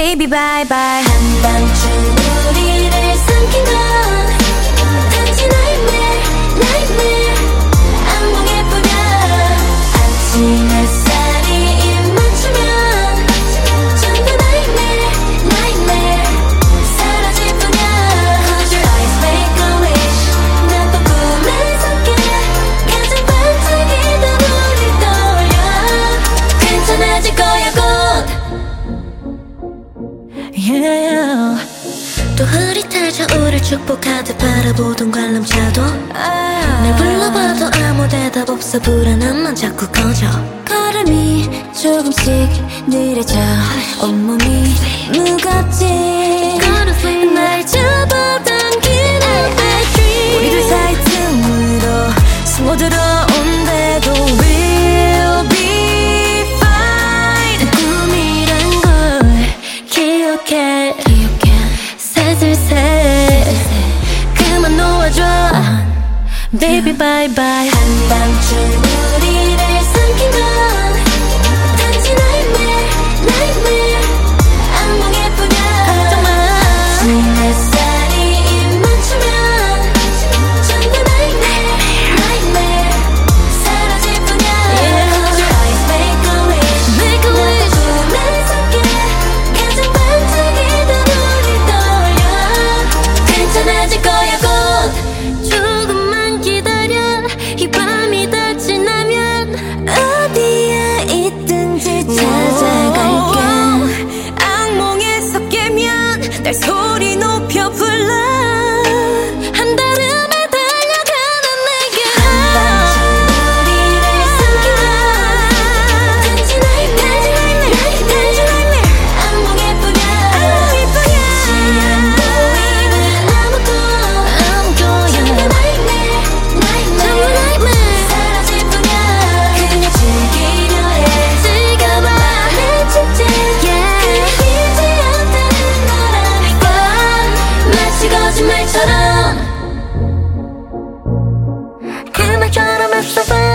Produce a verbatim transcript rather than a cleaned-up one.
baby bye bye. 한밤중 우리를 삼킨 건 단지 nightmare, nightmare. 악몽에 뿌려 아침 햇살이 입 맞추면 전부 nightmare, nightmare. 사라질 뿐이야. Close your eyes, make a wish. 나쁜 꿈에 섞여 가장 반짝이던 우릴 떠올려. 괜찮아질 거야 곧. Yeah. 또 흐릿해져 우릴 축복하듯 바라보던 관람차도 ah. 날 불러봐도 아무 대답 없어 불안함만 자꾸 커져. 걸음이 조금씩 느려져 온몸이 무겁지. 날 잡아당기는 bedroom. 우리들 사이 틈으로 숨어들어온데도 we'll be fine. 꿈이란 걸 기억해, 기억해. 새슬새 그만 놓아줘 baby bye bye. 한밤중 우리를 삼킨 건 단지 nightmare, nightmare. 악몽에 뿌려 아침 햇살이 입 맞추면 전부 nightmare, nightmare. 사라질 뿐이야. Close your eyes, make a wish. Make a wish. 꿈에 섞여 가장 반짝이던 우릴 떠올려. 괜찮아질 거야 곧. 조금만 기다려. 이 밤이 다 지나면 어디에 있든지 찾아갈게. 악몽에서 깨면 날 소리 높여 불러. 한달음에 달려가는 내게로. 한밤중 우리를 삼킨 건 단지 nightmare, nightmare. 악몽에 뿌려 다시 안 보이는 아무도 전부 nightmare, nightmare. 사라질 뿐이야. 그냥 즐기려 해. 즐겨봐 내 축제. 그냥 이제 없다는 거라니까. 마치 거짓말처럼 그 말처럼 했어.